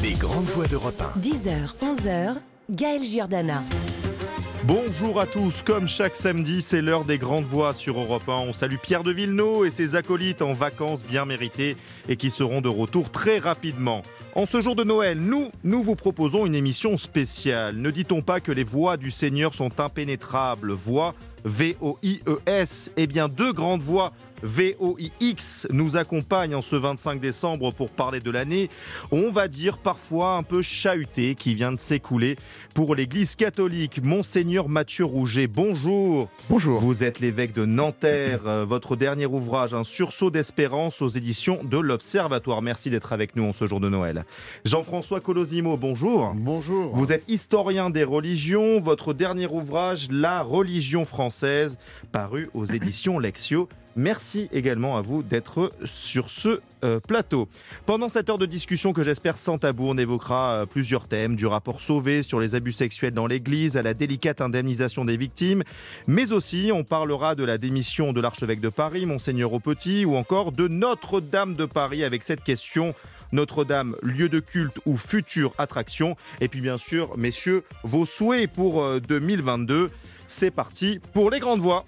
Les grandes voix d'Europe 1. 10h, 11h, Gaël Giordana. Bonjour à tous, comme chaque samedi, c'est l'heure des grandes voix sur Europe 1. On salue Pierre de Villeneuve et ses acolytes en vacances bien méritées et qui seront de retour très rapidement. En ce jour de Noël, nous vous proposons une émission spéciale. Ne dit-on pas que les voix du Seigneur sont impénétrables? Voix V-O-I-E-S. Eh bien, deux grandes voix V-O-I-X nous accompagnent en ce 25 décembre pour parler de l'année, on va dire parfois un peu chahutée, qui vient de s'écouler pour l'Église catholique. Monseigneur Mathieu Rouget, bonjour. Bonjour. Vous êtes l'évêque de Nanterre. Votre dernier ouvrage, Un sursaut d'espérance aux éditions de l'Observatoire. Merci d'être avec nous en ce jour de Noël. Jean-François Colosimo, bonjour. Bonjour. Vous êtes historien des religions. Votre dernier ouvrage, La religion française, paru aux éditions Lexio. Merci également à vous d'être sur ce plateau. Pendant cette heure de discussion que j'espère sans tabou, on évoquera plusieurs thèmes, du rapport Sauvé sur les abus sexuels dans l'Église à la délicate indemnisation des victimes, mais aussi on parlera de la démission de l'archevêque de Paris, Monseigneur Aupetit, ou encore de Notre-Dame de Paris avec cette question: Notre-Dame, lieu de culte ou future attraction? Et puis bien sûr, messieurs, vos souhaits pour 2022. C'est parti pour les grandes voix.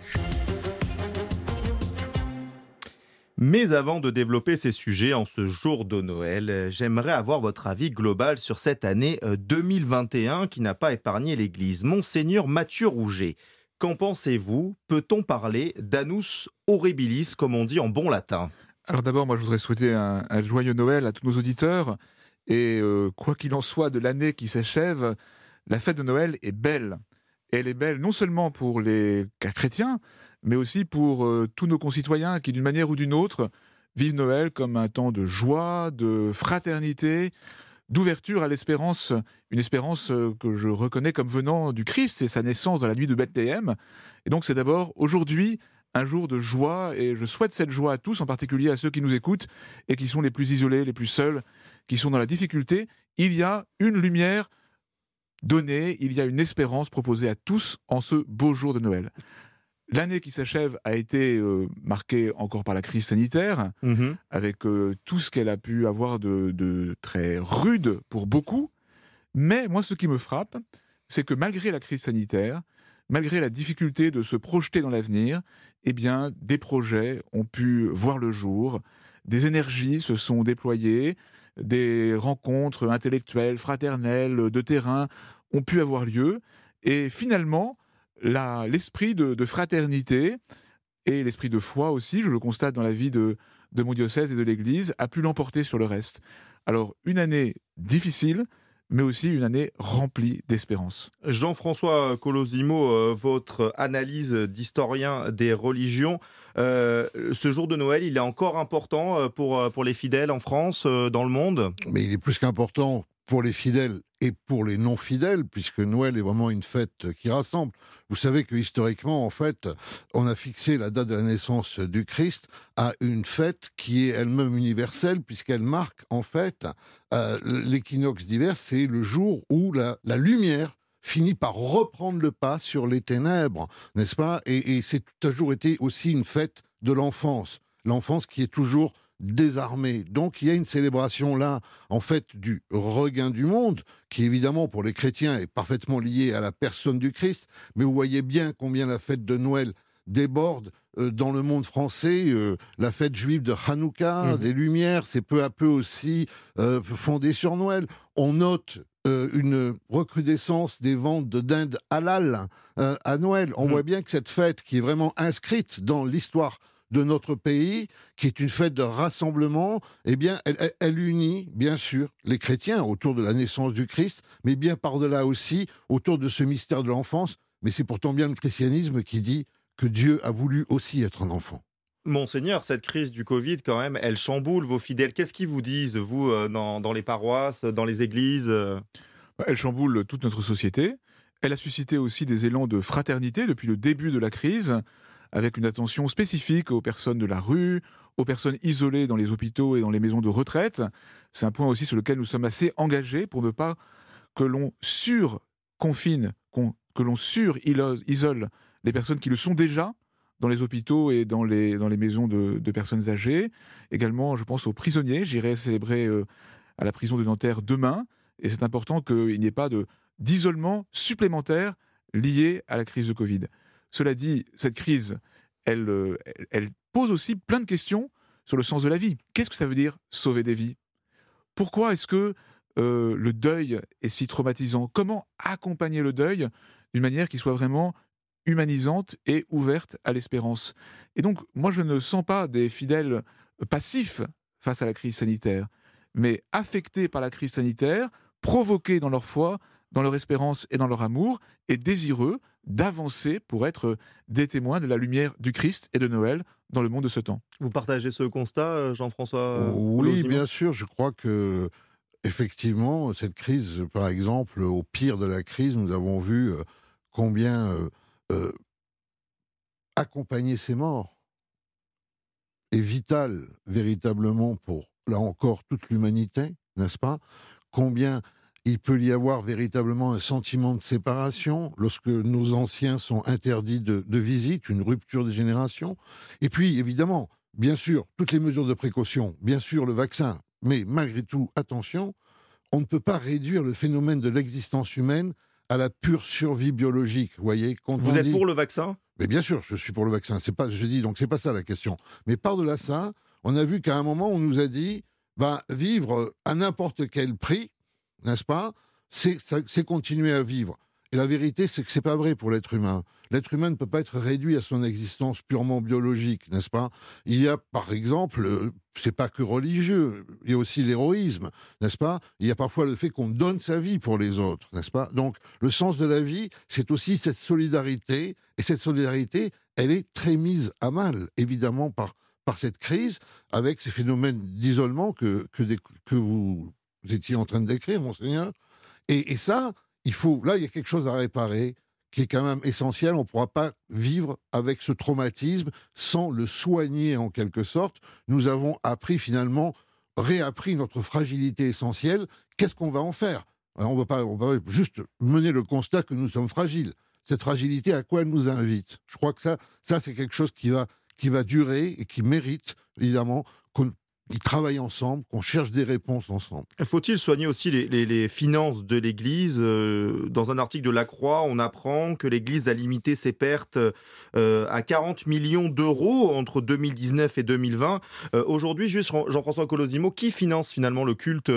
Mais avant de développer ces sujets en ce jour de Noël, j'aimerais avoir votre avis global sur cette année 2021 qui n'a pas épargné l'Église. Monseigneur Mathieu Rouget, qu'en pensez-vous? Peut-on parler d'annus horribilis, comme on dit en bon latin? Alors d'abord, moi je voudrais souhaiter un joyeux Noël à tous nos auditeurs. Et quoi qu'il en soit de l'année qui s'achève, la fête de Noël est belle. Et elle est belle non seulement pour les chrétiens, mais aussi pour tous nos concitoyens qui, d'une manière ou d'une autre, vivent Noël comme un temps de joie, de fraternité, d'ouverture à l'espérance, une espérance que je reconnais comme venant du Christ et sa naissance dans la nuit de Bethléem. Et donc c'est d'abord aujourd'hui un jour de joie, et je souhaite cette joie à tous, en particulier à ceux qui nous écoutent et qui sont les plus isolés, les plus seuls, qui sont dans la difficulté. Il y a une lumière donnée, il y a une espérance proposée à tous en ce beau jour de Noël. L'année qui s'achève a été marquée encore par la crise sanitaire, avec tout ce qu'elle a pu avoir de très rude pour beaucoup. Mais moi, ce qui me frappe, c'est que malgré la crise sanitaire, malgré la difficulté de se projeter dans l'avenir, eh bien, des projets ont pu voir le jour, des énergies se sont déployées, des rencontres intellectuelles, fraternelles, de terrain ont pu avoir lieu. Et finalement, l'esprit de fraternité et l'esprit de foi aussi, je le constate dans la vie de mon diocèse et de l'Église, a pu l'emporter sur le reste. Alors, une année difficile, mais aussi une année remplie d'espérance. Jean-François Colosimo, votre analyse d'historien des religions, ce jour de Noël, il est encore important pour les fidèles en France, dans le monde? Mais il est plus qu'important pour les fidèles et pour les non-fidèles, puisque Noël est vraiment une fête qui rassemble. Vous savez que historiquement, en fait, on a fixé la date de la naissance du Christ à une fête qui est elle-même universelle, puisqu'elle marque, en fait, l'équinoxe d'hiver, c'est le jour où la lumière finit par reprendre le pas sur les ténèbres, n'est-ce pas? Et c'est toujours été aussi une fête de l'enfance qui est toujours désarmés. Donc il y a une célébration là, en fait, du regain du monde, qui évidemment pour les chrétiens est parfaitement liée à la personne du Christ, mais vous voyez bien combien la fête de Noël déborde dans le monde français. La fête juive de Hanouka, des Lumières, c'est peu à peu aussi fondé sur Noël. On note une recrudescence des ventes de dinde halal à Noël. On voit bien que cette fête, qui est vraiment inscrite dans l'histoire de notre pays, qui est une fête de rassemblement, eh bien, elle unit, bien sûr, les chrétiens autour de la naissance du Christ, mais bien par-delà aussi, autour de ce mystère de l'enfance. Mais c'est pourtant bien le christianisme qui dit que Dieu a voulu aussi être un enfant. Monseigneur, cette crise du Covid, quand même, elle chamboule vos fidèles. Qu'est-ce qu'ils vous disent, vous, dans les paroisses, dans les églises? Elle chamboule toute notre société. Elle a suscité aussi des élans de fraternité depuis le début de la crise, avec une attention spécifique aux personnes de la rue, aux personnes isolées dans les hôpitaux et dans les maisons de retraite. C'est un point aussi sur lequel nous sommes assez engagés pour ne pas que l'on surconfine, que l'on surisole les personnes qui le sont déjà dans les hôpitaux et dans les maisons de personnes âgées. Également, je pense aux prisonniers. J'irai célébrer à la prison de Nanterre demain, et c'est important qu'il n'y ait pas d'isolement supplémentaire lié à la crise de Covid. Cela dit, cette crise, elle pose aussi plein de questions sur le sens de la vie. Qu'est-ce que ça veut dire sauver des vies ? Pourquoi est-ce que le deuil est si traumatisant ? Comment accompagner le deuil d'une manière qui soit vraiment humanisante et ouverte à l'espérance ? Et donc, moi, je ne sens pas des fidèles passifs face à la crise sanitaire, mais affectés par la crise sanitaire, provoqués dans leur foi, dans leur espérance et dans leur amour, et désireux d'avancer pour être des témoins de la lumière du Christ et de Noël dans le monde de ce temps. Vous partagez ce constat, Jean-François Oui, Colosimo ? bien sûr. Je crois que, effectivement, cette crise, par exemple, au pire de la crise, nous avons vu combien accompagner ces morts est vital, véritablement, pour, là encore, toute l'humanité, n'est-ce pas ? Combien il peut y avoir véritablement un sentiment de séparation lorsque nos anciens sont interdits de visite, une rupture des générations. Et puis, évidemment, bien sûr, toutes les mesures de précaution, bien sûr, le vaccin, mais malgré tout, attention, on ne peut pas réduire le phénomène de l'existence humaine à la pure survie biologique. Vous voyez, vous êtes pour le vaccin ? Mais bien sûr, je suis pour le vaccin. Donc c'est pas ça la question. Mais par-delà ça, on a vu qu'à un moment, on nous a dit, vivre à n'importe quel prix, n'est-ce pas ? C'est continuer à vivre. Et la vérité, c'est que c'est pas vrai pour l'être humain. L'être humain ne peut pas être réduit à son existence purement biologique, n'est-ce pas ? Il y a, par exemple, c'est pas que religieux, il y a aussi l'héroïsme, n'est-ce pas ? Il y a parfois le fait qu'on donne sa vie pour les autres, n'est-ce pas ? Donc, le sens de la vie, c'est aussi cette solidarité, et cette solidarité, elle est très mise à mal, évidemment, par cette crise, avec ces phénomènes d'isolement que vous étiez en train de décrire, monseigneur. Et ça, il y a quelque chose à réparer, qui est quand même essentiel. On ne pourra pas vivre avec ce traumatisme sans le soigner en quelque sorte. Nous avons réappris notre fragilité essentielle. Qu'est-ce qu'on va en faire ? Alors, on va juste mener le constat que nous sommes fragiles. Cette fragilité, à quoi elle nous invite ? Je crois que ça c'est quelque chose qui va durer et qui mérite, évidemment, qu'on travaillent ensemble, qu'on cherche des réponses ensemble. Faut-il soigner aussi les finances de l'Église ? Dans un article de La Croix, on apprend que l'Église a limité ses pertes à 40 millions d'euros entre 2019 et 2020. Aujourd'hui, juste Jean-François Colosimo, qui finance finalement le culte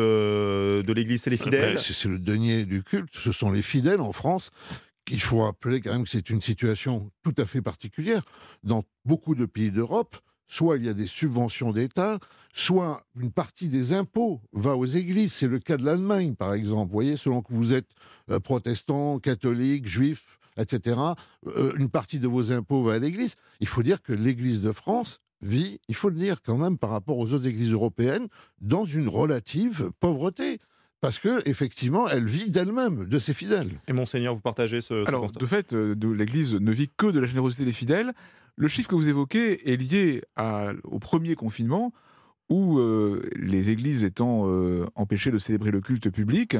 de l'Église ? C'est les fidèles ? C'est le denier du culte, ce sont les fidèles en France. Il faut rappeler quand même que c'est une situation tout à fait particulière. Dans beaucoup de pays d'Europe, soit il y a des subventions d'État, soit une partie des impôts va aux églises. C'est le cas de l'Allemagne, par exemple. Vous voyez, selon que vous êtes protestant, catholique, juif, etc., une partie de vos impôts va à l'église. Il faut dire que l'Église de France vit, il faut le dire quand même par rapport aux autres églises européennes, dans une relative pauvreté. Parce qu'effectivement, elle vit d'elle-même, de ses fidèles. Et Monseigneur, vous partagez ce Alors, constat ? de fait, l'Église ne vit que de la générosité des fidèles. Le chiffre que vous évoquez est lié au premier confinement, où les églises étant empêchées de célébrer le culte public,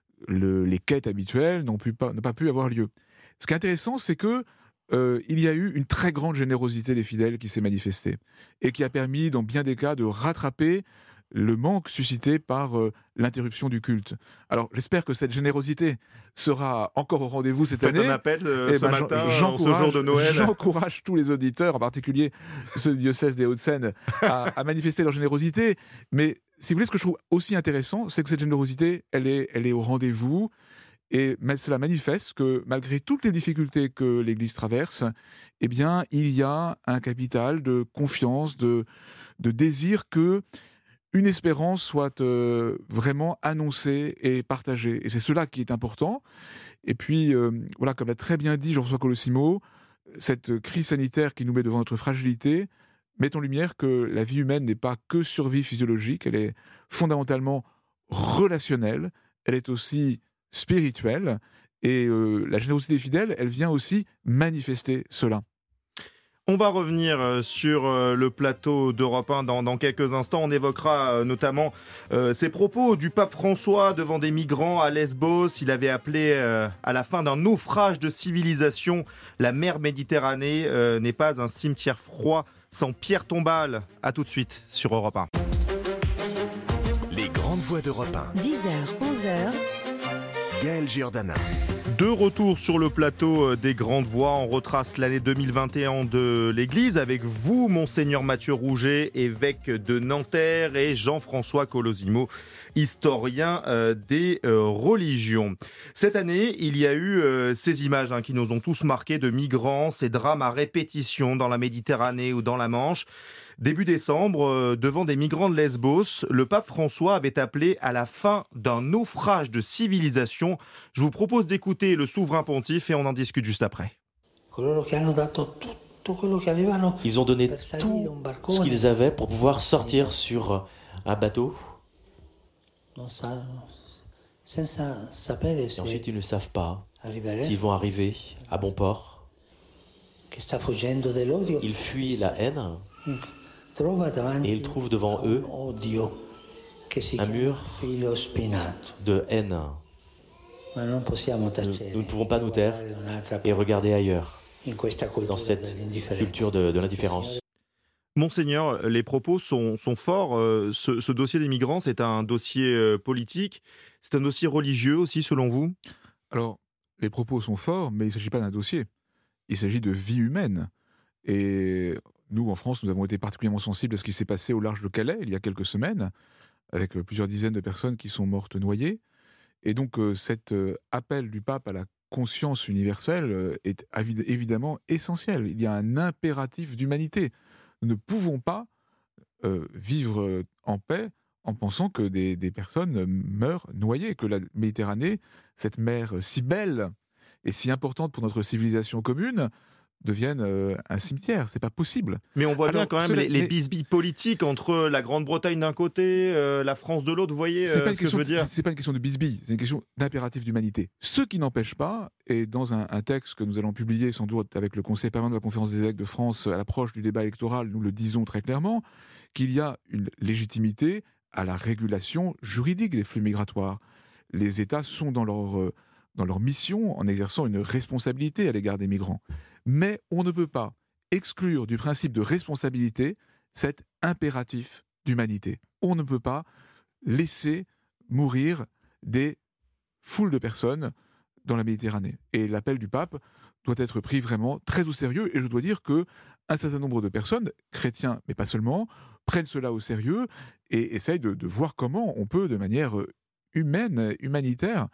les quêtes habituelles n'ont pas pu avoir lieu. Ce qui est intéressant, c'est que il y a eu une très grande générosité des fidèles qui s'est manifestée, et qui a permis, dans bien des cas, de rattraper le manque suscité par l'interruption du culte. Alors, j'espère que cette générosité sera encore au rendez-vous cette année. Faites un appel ce matin, ce jour de Noël. J'encourage tous les auditeurs, en particulier ceux du diocèse des Hauts-de-Seine, à manifester leur générosité. Mais, si vous voulez, ce que je trouve aussi intéressant, c'est que cette générosité, elle est au rendez-vous. Et cela manifeste que, malgré toutes les difficultés que l'Église traverse, eh bien, il y a un capital de confiance, de désir que une espérance soit vraiment annoncée et partagée. Et c'est cela qui est important. Et puis, voilà, comme l'a très bien dit Jean-François Colosimo, cette crise sanitaire qui nous met devant notre fragilité met en lumière que la vie humaine n'est pas que survie physiologique, elle est fondamentalement relationnelle, elle est aussi spirituelle. Et la générosité des fidèles, elle vient aussi manifester cela. On va revenir sur le plateau d'Europe 1 dans quelques instants. On évoquera notamment ces propos du pape François devant des migrants à Lesbos. Il avait appelé à la fin d'un naufrage de civilisation. La mer Méditerranée n'est pas un cimetière froid sans pierre tombale. A tout de suite sur Europe 1. Les grandes voix d'Europe 1. 10h, 11h. Gaël Giordana. De retour sur le plateau des Grandes Voix, on retrace l'année 2021 de l'Église avec vous, Monseigneur Mathieu Rouget, évêque de Nanterre, et Jean-François Colosimo, historien des religions. Cette année, il y a eu ces images qui nous ont tous marqués de migrants, ces drames à répétition dans la Méditerranée ou dans la Manche. Début décembre, devant des migrants de Lesbos, le pape François avait appelé à la fin d'un naufrage de civilisation. Je vous propose d'écouter le souverain pontife et on en discute juste après. Ils ont donné tout ce qu'ils avaient pour pouvoir sortir sur un bateau. Et ensuite, ils ne savent pas s'ils vont arriver à bon port. Ils fuient la haine et ils trouvent devant eux un mur de haine. Nous ne pouvons pas nous taire et regarder ailleurs dans cette culture de l'indifférence. Monseigneur, les propos sont forts. Ce dossier des migrants, c'est un dossier politique, c'est un dossier religieux aussi, selon vous ? Alors, les propos sont forts, mais il ne s'agit pas d'un dossier. Il s'agit de vie humaine. Et nous, en France, nous avons été particulièrement sensibles à ce qui s'est passé au large de Calais, il y a quelques semaines, avec plusieurs dizaines de personnes qui sont mortes noyées. Et donc, cet appel du pape à la conscience universelle est évidemment essentiel. Il y a un impératif d'humanité. Nous ne pouvons pas vivre en paix en pensant que des personnes meurent noyées, que la Méditerranée, cette mer si belle et si importante pour notre civilisation commune, devienne un cimetière. C'est pas possible. Mais on voit bien quand même les bisbilles politiques entre la Grande-Bretagne d'un côté, la France de l'autre, vous voyez ce que je veux dire ? C'est pas une question de bisbilles, c'est une question d'impératif d'humanité. Ce qui n'empêche pas, et dans un texte que nous allons publier sans doute avec le Conseil permanent de la Conférence des évêques de France à l'approche du débat électoral, nous le disons très clairement, qu'il y a une légitimité à la régulation juridique des flux migratoires. Les États sont dans leur mission en exerçant une responsabilité à l'égard des migrants. Mais on ne peut pas exclure du principe de responsabilité cet impératif d'humanité. On ne peut pas laisser mourir des foules de personnes dans la Méditerranée. Et l'appel du pape doit être pris vraiment très au sérieux. Et je dois dire qu'un certain nombre de personnes, chrétiens, mais pas seulement, prennent cela au sérieux et essayent de voir comment on peut, de manière humaine, humanitaire,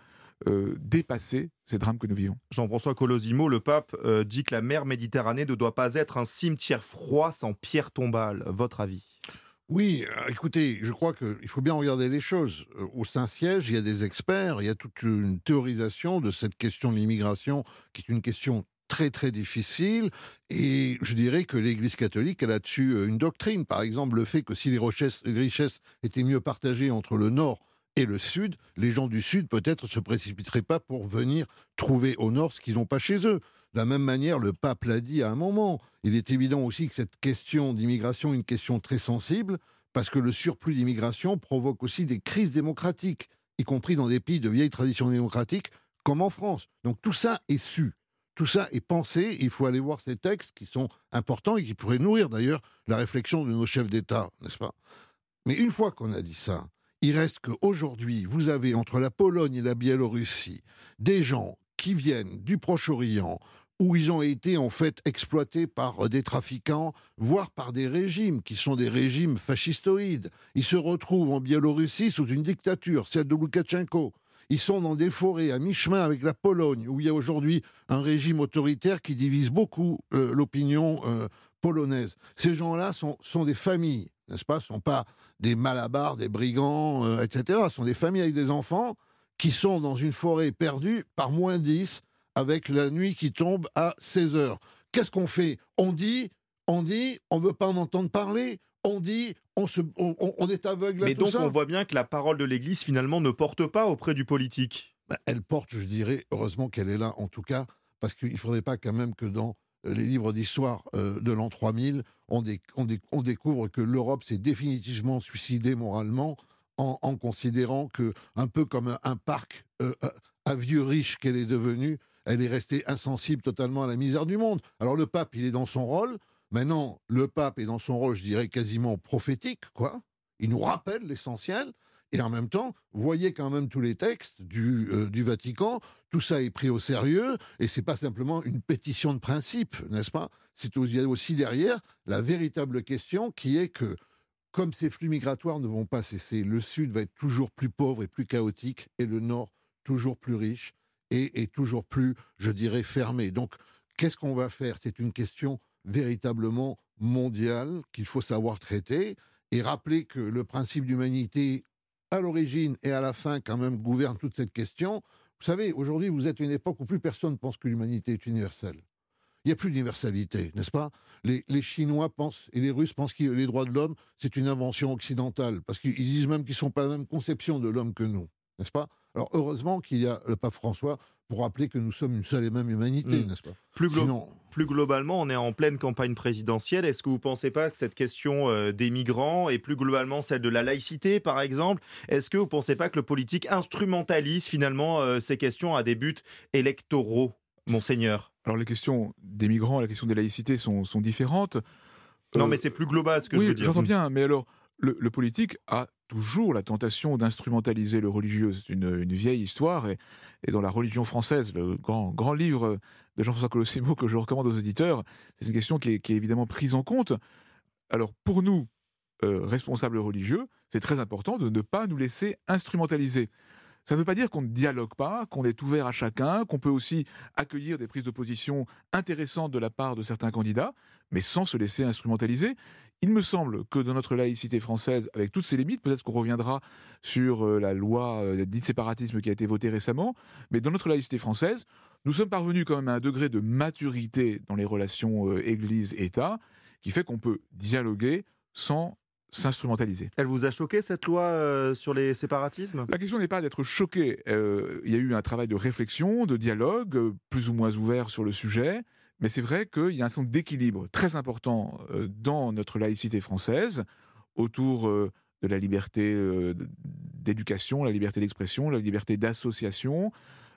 dépasser ces drames que nous vivons. Jean-François Colosimo, le pape dit que la mer Méditerranée ne doit pas être un cimetière froid sans pierre tombale. Votre avis ? Oui, écoutez, je crois qu'il faut bien regarder les choses. Au Saint-Siège, il y a des experts, il y a toute une théorisation de cette question de l'immigration, qui est une question très très difficile, et je dirais que l'Église catholique a là-dessus une doctrine. Par exemple, le fait que si les richesses étaient mieux partagées entre le Nord et le Sud, les gens du Sud peut-être ne se précipiteraient pas pour venir trouver au Nord ce qu'ils n'ont pas chez eux. De la même manière, le pape l'a dit à un moment. Il est évident aussi que cette question d'immigration est une question très sensible, parce que le surplus d'immigration provoque aussi des crises démocratiques, y compris dans des pays de vieille tradition démocratique, comme en France. Donc tout ça est su, tout ça est pensé. Il faut aller voir ces textes qui sont importants et qui pourraient nourrir d'ailleurs la réflexion de nos chefs d'État, n'est-ce pas ? Mais une fois qu'on a dit ça, il reste qu'aujourd'hui, vous avez entre la Pologne et la Biélorussie des gens qui viennent du Proche-Orient, où ils ont été en fait exploités par des trafiquants, voire par des régimes qui sont des régimes fascistoïdes. Ils se retrouvent en Biélorussie sous une dictature, celle de Loukachenko. Ils sont dans des forêts à mi-chemin avec la Pologne, où il y a aujourd'hui un régime autoritaire qui divise beaucoup l'opinion polonaise. Ces gens-là sont des familles, n'est-ce pas ? Ce ne sont pas des malabars, des brigands, etc. Ce sont des familles avec des enfants qui sont dans une forêt perdue par moins 10 avec la nuit qui tombe à 16 heures. Qu'est-ce qu'on fait ? On dit, on ne veut pas en entendre parler, on dit, on est aveugle à tout ça. Mais donc on voit bien que la parole de l'Église finalement ne porte pas auprès du politique. Elle porte, je dirais, heureusement qu'elle est là en tout cas, parce qu'il ne faudrait pas quand même que dans les livres d'histoire de l'an 3000, on découvre que l'Europe s'est définitivement suicidée moralement en considérant que, un peu comme un parc à vieux riche qu'elle est devenue, elle est restée insensible totalement à la misère du monde. Alors le pape, il est dans son rôle. Maintenant, le pape est dans son rôle, je dirais, quasiment prophétique, quoi. Il nous rappelle l'essentiel. Et en même temps, vous voyez quand même tous les textes du Vatican, tout ça est pris au sérieux, et c'est pas simplement une pétition de principe, n'est-ce pas ? Il y a aussi derrière la véritable question qui est que, comme ces flux migratoires ne vont pas cesser, le Sud va être toujours plus pauvre et plus chaotique, et le Nord toujours plus riche et toujours plus, je dirais, fermé. Donc, qu'est-ce qu'on va faire ? C'est une question véritablement mondiale qu'il faut savoir traiter, et rappeler que le principe d'humanité, à l'origine et à la fin, quand même, gouverne toute cette question. Vous savez, aujourd'hui, vous êtes à une époque où plus personne ne pense que l'humanité est universelle. Il n'y a plus d'universalité, n'est-ce pas ? Les Chinois pensent, et les Russes pensent que les droits de l'homme, c'est une invention occidentale, parce qu'ils disent même qu'ils ne sont pas la même conception de l'homme que nous, n'est-ce pas ? Alors, heureusement qu'il y a le pape François pour rappeler que nous sommes une seule et même humanité, n'est-ce pas ? Plus globalement, on est en pleine campagne présidentielle. Est-ce que vous ne pensez pas que cette question des migrants et plus globalement celle de la laïcité, par exemple, est-ce que vous ne pensez pas que le politique instrumentalise finalement ces questions à des buts électoraux, Monseigneur ? Alors les questions des migrants, la question des laïcités sont différentes. Non, mais c'est plus global ce que je veux dire. Oui, j'entends bien, mais alors le politique a toujours la tentation d'instrumentaliser le religieux. C'est une vieille histoire, et dans la religion française, le grand livre de Jean-François Colosimo que je recommande aux auditeurs, c'est une question qui est évidemment prise en compte. Alors pour nous, responsables religieux, c'est très important de ne pas nous laisser instrumentaliser. Ça ne veut pas dire qu'on ne dialogue pas, qu'on est ouvert à chacun, qu'on peut aussi accueillir des prises de position intéressantes de la part de certains candidats, mais sans se laisser instrumentaliser. Il me semble que dans notre laïcité française, avec toutes ses limites, peut-être qu'on reviendra sur la loi dite séparatisme qui a été votée récemment, mais dans notre laïcité française, nous sommes parvenus quand même à un degré de maturité dans les relations Église-État qui fait qu'on peut dialoguer sans s'instrumentaliser. Elle vous a choqué, cette loi sur les séparatismes ? La question n'est pas d'être choqué. Il y a eu un travail de réflexion, de dialogue, plus ou moins ouvert sur le sujet, mais c'est vrai qu'il y a un certain d'équilibre très important dans notre laïcité française, autour de la liberté d'éducation, la liberté d'expression, la liberté d'association,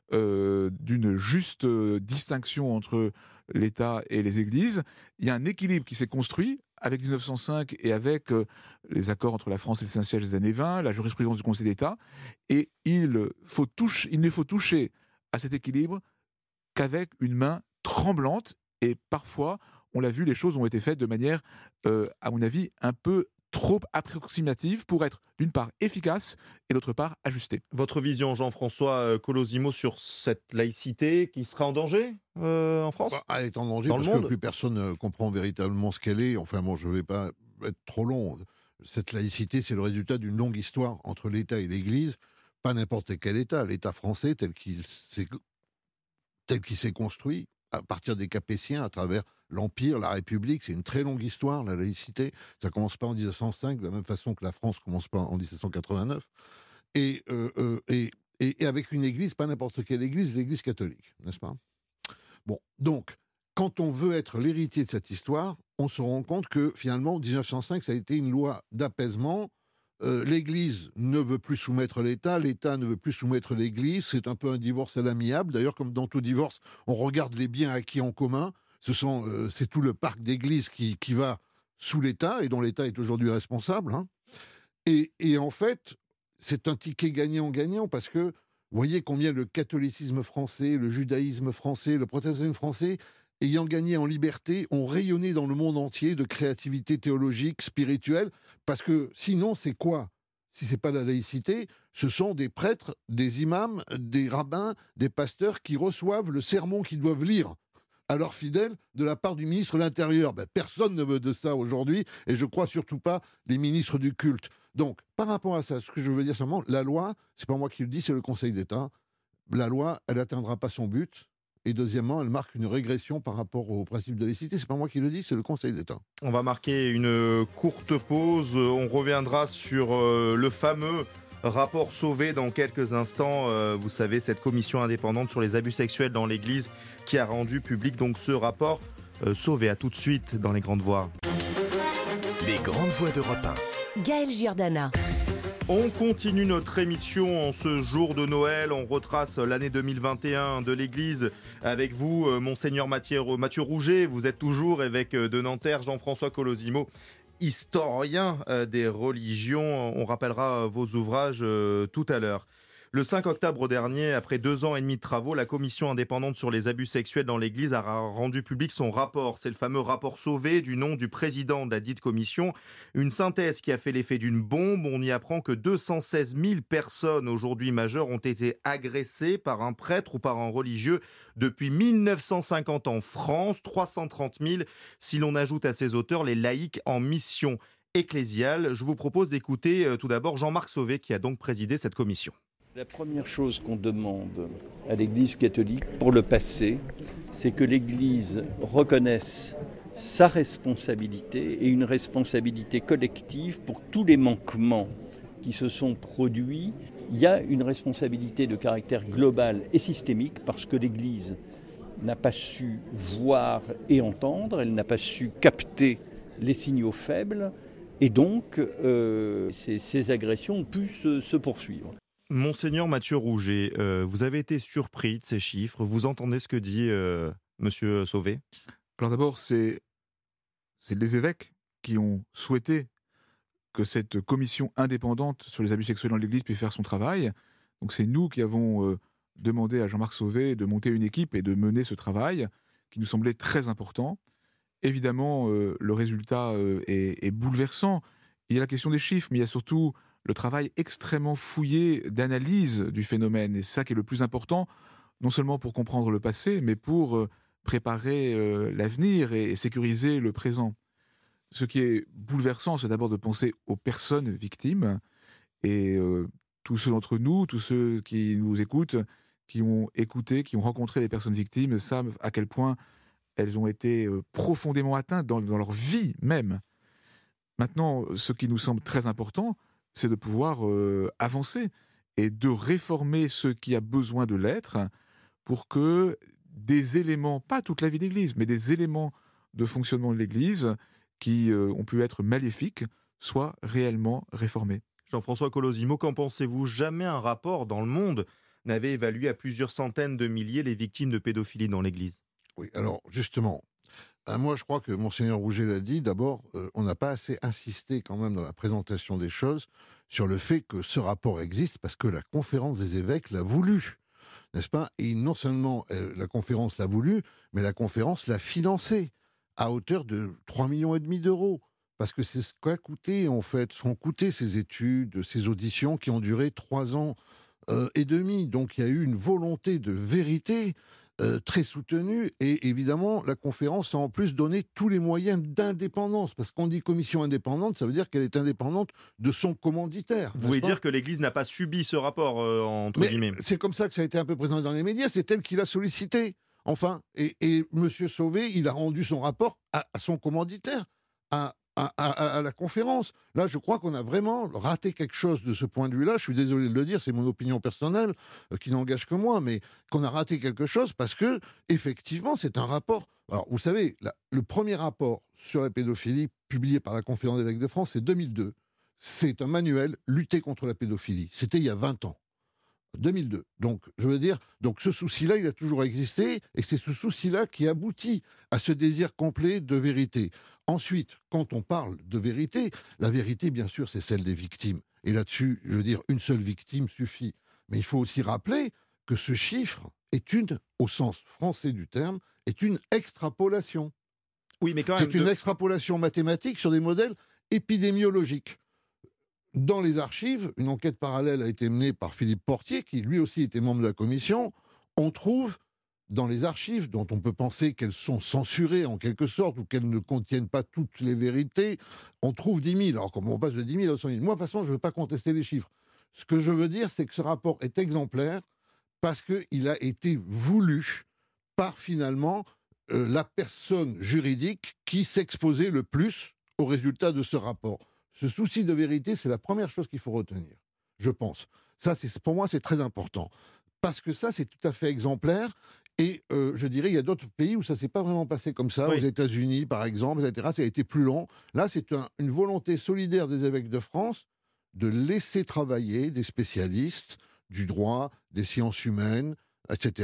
d'une juste distinction entre l'État et les églises. Il y a un équilibre qui s'est construit avec 1905 et avec les accords entre la France et le Saint-Siège des années 20, la jurisprudence du Conseil d'État, et il ne faut toucher à cet équilibre qu'avec une main tremblante, et parfois, on l'a vu, les choses ont été faites de manière, à mon avis, un peu trop approximative pour être, d'une part, efficace et d'autre part, ajustée. Votre vision, Jean-François Colosimo, sur cette laïcité qui sera en danger en France ? Elle est en danger parce que plus personne ne comprend véritablement ce qu'elle est. Enfin bon, je ne vais pas être trop long. Cette laïcité, c'est le résultat d'une longue histoire entre l'État et l'Église. Pas n'importe quel État. L'État français tel qu'il s'est construit à partir des Capétiens, à travers l'Empire, la République. C'est une très longue histoire, la laïcité. Ça ne commence pas en 1905, de la même façon que la France ne commence pas en 1789. Et avec une église, pas n'importe quelle église, l'église catholique, n'est-ce pas ? Bon, donc, quand on veut être l'héritier de cette histoire, on se rend compte que, finalement, 1905, ça a été une loi d'apaisement. L'Église ne veut plus soumettre l'État, l'État ne veut plus soumettre l'Église, c'est un peu un divorce à l'amiable. D'ailleurs, comme dans tout divorce, on regarde les biens acquis en commun. C'est tout le parc d'églises qui va sous l'État et dont l'État est aujourd'hui responsable. Hein. Et en fait, c'est un ticket gagnant-gagnant parce que vous voyez combien le catholicisme français, le judaïsme français, le protestantisme français, ayant gagné en liberté, ont rayonné dans le monde entier de créativité théologique, spirituelle, parce que sinon, c'est quoi ? Si c'est pas la laïcité, ce sont des prêtres, des imams, des rabbins, des pasteurs qui reçoivent le sermon qu'ils doivent lire à leurs fidèles de la part du ministre de l'Intérieur. Personne ne veut de ça aujourd'hui, et je crois surtout pas les ministres du culte. Donc, par rapport à ça, ce que je veux dire seulement, la loi, c'est pas moi qui le dis, c'est le Conseil d'État. La loi, elle n'atteindra pas son but. Et deuxièmement, elle marque une régression par rapport au principe de laïcité. C'est pas moi qui le dis, c'est le Conseil d'État. On va marquer une courte pause. On reviendra sur le fameux rapport Sauvé dans quelques instants. Vous savez, cette commission indépendante sur les abus sexuels dans l'Église qui a rendu public donc ce rapport Sauvé. À tout de suite dans les Grandes Voix. Les Grandes Voix d'Europe 1. Gaël Giordana. On continue notre émission en ce jour de Noël. On retrace l'année 2021 de l'Église avec vous, Monseigneur Mathieu Rouget. Vous êtes toujours évêque de Nanterre, Jean-François Colosimo. historien des religions. On rappellera vos ouvrages tout à l'heure. Le 5 octobre dernier, après 2 ans et demi de travaux, la commission indépendante sur les abus sexuels dans l'Église a rendu public son rapport. C'est le fameux rapport Sauvé du nom du président de la dite commission. Une synthèse qui a fait l'effet d'une bombe. On y apprend que 216 000 personnes aujourd'hui majeures ont été agressées par un prêtre ou par un religieux depuis 1950 en France. 330 000 si l'on ajoute à ces auteurs les laïcs en mission ecclésiale. Je vous propose d'écouter tout d'abord Jean-Marc Sauvé qui a donc présidé cette commission. La première chose qu'on demande à l'Église catholique pour le passé, c'est que l'Église reconnaisse sa responsabilité et une responsabilité collective pour tous les manquements qui se sont produits. Il y a une responsabilité de caractère global et systémique parce que l'Église n'a pas su voir et entendre, elle n'a pas su capter les signaux faibles et donc ces agressions ont pu se poursuivre. Monseigneur Mathieu Rouget, vous avez été surpris de ces chiffres. Vous entendez ce que dit Monsieur Sauvé ? Alors d'abord, c'est les évêques qui ont souhaité que cette commission indépendante sur les abus sexuels dans l'Église puisse faire son travail. Donc c'est nous qui avons demandé à Jean-Marc Sauvé de monter une équipe et de mener ce travail qui nous semblait très important. Évidemment, le résultat est bouleversant. Il y a la question des chiffres, mais il y a surtout le travail extrêmement fouillé d'analyse du phénomène. Et c'est ça qui est le plus important, non seulement pour comprendre le passé, mais pour préparer l'avenir et sécuriser le présent. Ce qui est bouleversant, c'est d'abord de penser aux personnes victimes. Et tous ceux d'entre nous, tous ceux qui nous écoutent, qui ont écouté, qui ont rencontré des personnes victimes, savent à quel point elles ont été profondément atteintes dans leur vie même. Maintenant, ce qui nous semble très important, c'est de pouvoir avancer et de réformer ce qui a besoin de l'être pour que des éléments, pas toute la vie de l'Église, mais des éléments de fonctionnement de l'Église qui ont pu être maléfiques soient réellement réformés. Jean-François Colosimo, qu'en pensez-vous ? Jamais un rapport dans le monde n'avait évalué à plusieurs centaines de milliers les victimes de pédophilie dans l'Église. Oui, alors justement, moi je crois que Monseigneur Rouget l'a dit, d'abord, on n'a pas assez insisté quand même dans la présentation des choses sur le fait que ce rapport existe parce que la conférence des évêques l'a voulu, n'est-ce pas ? Et non seulement la conférence l'a voulu, mais la conférence l'a financé à hauteur de 3,5 millions d'euros. Parce que c'est ce qu'a coûté, en fait, sont coûtées ces études, ces auditions qui ont duré 3 ans et demi. Donc il y a eu une volonté de vérité très soutenue, et évidemment la conférence a en plus donné tous les moyens d'indépendance, parce qu'on dit commission indépendante, ça veut dire qu'elle est indépendante de son commanditaire. Vous voulez dire que l'Église n'a pas subi ce rapport, entre guillemets ? C'est comme ça que ça a été un peu présenté dans les médias, c'est elle qui l'a sollicité, enfin, et Monsieur Sauvé, il a rendu son rapport à son commanditaire, à la conférence. Là, je crois qu'on a vraiment raté quelque chose de ce point de vue-là. Je suis désolé de le dire, c'est mon opinion personnelle qui n'engage que moi, mais qu'on a raté quelque chose parce que, effectivement, c'est un rapport. Alors, vous savez, le premier rapport sur la pédophilie publié par la Conférence des évêques de France, c'est 2002. C'est un manuel lutter contre la pédophilie. C'était il y a 20 ans. 2002. Donc, je veux dire, donc ce souci-là, il a toujours existé, et c'est ce souci-là qui aboutit à ce désir complet de vérité. Ensuite, quand on parle de vérité, la vérité, bien sûr, c'est celle des victimes. Et là-dessus, je veux dire, une seule victime suffit. Mais il faut aussi rappeler que ce chiffre est au sens français du terme, est une extrapolation. Oui, mais quand même. C'est une extrapolation mathématique sur des modèles épidémiologiques. Dans les archives, une enquête parallèle a été menée par Philippe Portier, qui lui aussi était membre de la commission. On trouve dans les archives, dont on peut penser qu'elles sont censurées en quelque sorte, ou qu'elles ne contiennent pas toutes les vérités, on trouve 10 000. Alors, comme on passe de 10 000 à 100 000. Moi, de toute façon, je ne veux pas contester les chiffres. Ce que je veux dire, c'est que ce rapport est exemplaire parce qu'il a été voulu par, finalement, la personne juridique qui s'exposait le plus aux résultats de ce rapport. Ce souci de vérité, c'est la première chose qu'il faut retenir, je pense. Ça, pour moi, c'est très important. Parce que ça, c'est tout à fait exemplaire. Et je dirais, il y a d'autres pays où ça ne s'est pas vraiment passé comme ça. Oui. Aux États-Unis, par exemple, etc. Ça a été plus long. Là, c'est une volonté solidaire des évêques de France de laisser travailler des spécialistes du droit, des sciences humaines, etc.,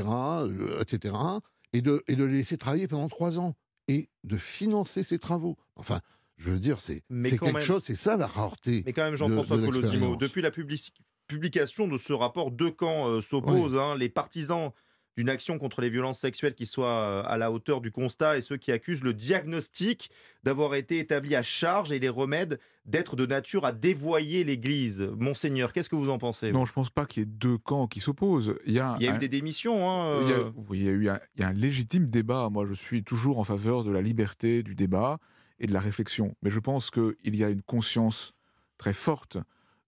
et de les laisser travailler pendant 3 ans et de financer ces travaux. Enfin, Je veux dire, c'est Mais quelque quand même- chose, c'est ça la rareté. Mais quand même, Jean-François de Colosimo, l'expérience. depuis la publication de ce rapport, deux camps s'opposent. Les partisans d'une action contre les violences sexuelles qui soit à la hauteur du constat et ceux qui accusent le diagnostic d'avoir été établi à charge et les remèdes d'être de nature à dévoyer l'Église. Monseigneur, qu'est-ce que vous en pensez? Non, je ne pense pas qu'il y ait deux camps qui s'opposent. Il y a eu des démissions. Il y a un légitime débat. Moi, je suis toujours en faveur de la liberté du débat et de la réflexion. Mais je pense qu'il y a une conscience très forte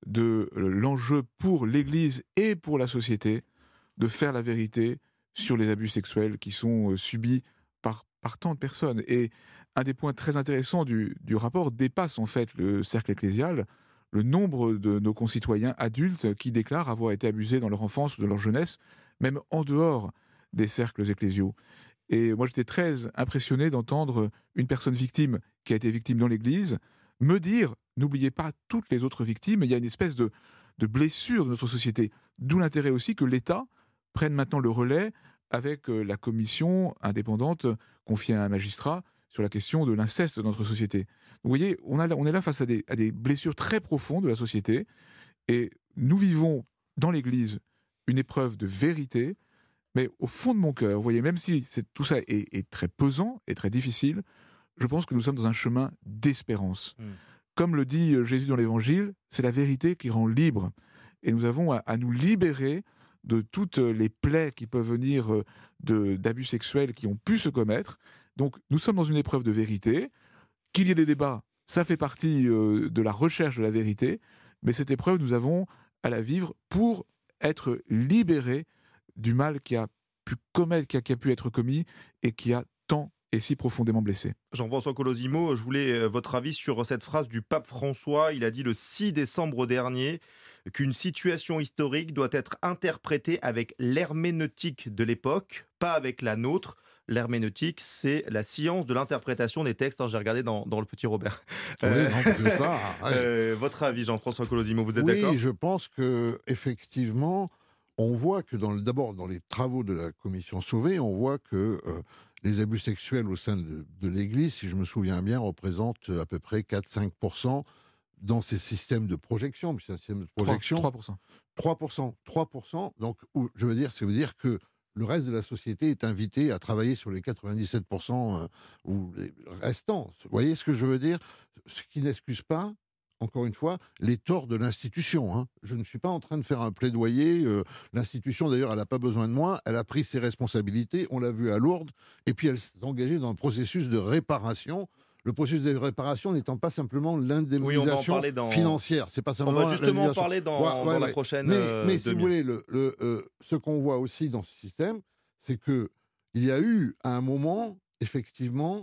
de l'enjeu pour l'Église et pour la société de faire la vérité sur les abus sexuels qui sont subis par tant de personnes. Et un des points très intéressants du rapport dépasse en fait le cercle ecclésial, le nombre de nos concitoyens adultes qui déclarent avoir été abusés dans leur enfance ou de leur jeunesse, même en dehors des cercles ecclésiaux. Et moi, j'étais très impressionné d'entendre une personne victime qui a été victime dans l'Église me dire « N'oubliez pas toutes les autres victimes ». Il y a une espèce de blessure de notre société. D'où l'intérêt aussi que l'État prenne maintenant le relais avec la commission indépendante confiée à un magistrat sur la question de l'inceste dans notre société. Donc, vous voyez, on est là face à des blessures très profondes de la société et nous vivons dans l'Église une épreuve de vérité, mais au fond de mon cœur, vous voyez, même si tout ça est très pesant et très difficile, je pense que nous sommes dans un chemin d'espérance. Comme le dit Jésus dans l'Évangile, c'est la vérité qui rend libre. Et nous avons à nous libérer de toutes les plaies qui peuvent venir d'abus sexuels qui ont pu se commettre. Donc nous sommes dans une épreuve de vérité. Qu'il y ait des débats, ça fait partie de la recherche de la vérité, mais cette épreuve, nous avons à la vivre pour être libérés du mal qui a pu être commis et qui a tant et si profondément blessé. Jean-François Colosimo, je voulais votre avis sur cette phrase du pape François. Il a dit le 6 décembre dernier qu'une situation historique doit être interprétée avec l'herméneutique de l'époque, pas avec la nôtre. L'herméneutique, c'est la science de l'interprétation des textes. J'ai regardé dans le Petit Robert. Votre avis, Jean-François Colosimo, vous êtes d'accord? Oui, je pense qu'effectivement, on voit que d'abord dans les travaux de la commission Sauvé, on voit que les abus sexuels au sein de l'Église, si je me souviens bien, représentent à peu près 4-5% dans ces systèmes de projection. Puis c'est un système de projection. 3%. 3%. Donc, ça veut dire que le reste de la société est invité à travailler sur les 97% ou les restants. Vous voyez ce que je veux dire? Ce qui n'excuse pas, encore une fois, les torts de l'institution. Je ne suis pas en train de faire un plaidoyer. L'institution, d'ailleurs, elle n'a pas besoin de moi. Elle a pris ses responsabilités. On l'a vu à Lourdes. Et puis, elle s'est engagée dans le processus de réparation. Le processus de réparation n'étant pas simplement l'indemnisation financière. C'est pas simplement on va justement en parler dans la prochaine mais si vous voulez, ce qu'on voit aussi dans ce système, c'est qu'il y a eu, à un moment, effectivement,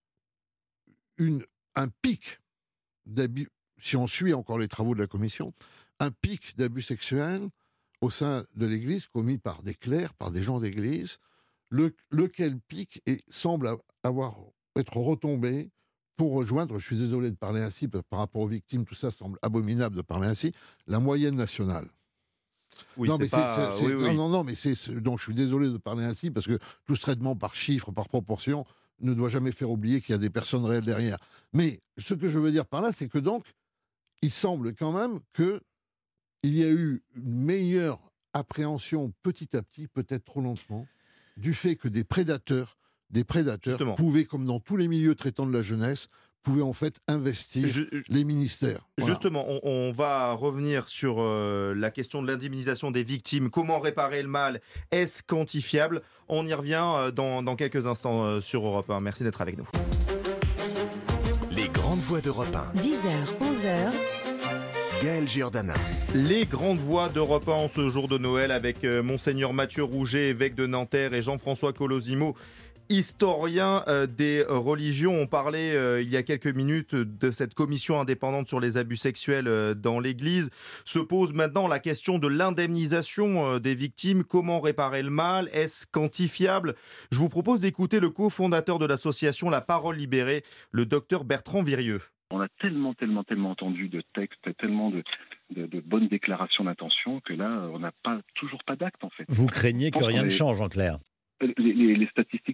un pic d'abus, si on suit encore les travaux de la Commission, un pic d'abus sexuels au sein de l'Église commis par des clercs, par des gens d'Église, lequel pic semble être retombé pour rejoindre, je suis désolé de parler ainsi, par rapport aux victimes, tout ça semble abominable de parler ainsi, la moyenne nationale. Oui, non, mais donc je suis désolé de parler ainsi, parce que tout ce traitement par chiffre, par proportion, ne doit jamais faire oublier qu'il y a des personnes réelles derrière. Mais ce que je veux dire par là, c'est que donc, il semble quand même qu'il y a eu une meilleure appréhension petit à petit, peut-être trop lentement, du fait que des prédateurs Justement. pouvaient, comme dans tous les milieux traitant de la jeunesse, pouvaient en fait investir les ministères. Voilà. Justement, on va revenir sur la question de l'indemnisation des victimes. Comment réparer le mal? Est-ce quantifiable? On y revient dans quelques instants sur Europe 1. Merci d'être avec nous. Les grandes voix d'Europe 1. 10h, 11h. Gaël Giordana. Les grandes voix d'Europe 1 en ce jour de Noël avec Monseigneur Mathieu Rouget, évêque de Nanterre, et Jean-François Colosimo, historien des religions. On parlait il y a quelques minutes de cette commission indépendante sur les abus sexuels dans l'Église. Se pose maintenant la question de l'indemnisation des victimes. Comment réparer le mal? Est-ce quantifiable? Je vous propose d'écouter le cofondateur de l'association La Parole Libérée, le docteur Bertrand Virieux. On a tellement entendu de textes, tellement de bonnes déclarations d'intention que là, on n'a toujours pas d'acte en fait. Vous craignez que rien ne change en clair? Les statistiques, c'est quelque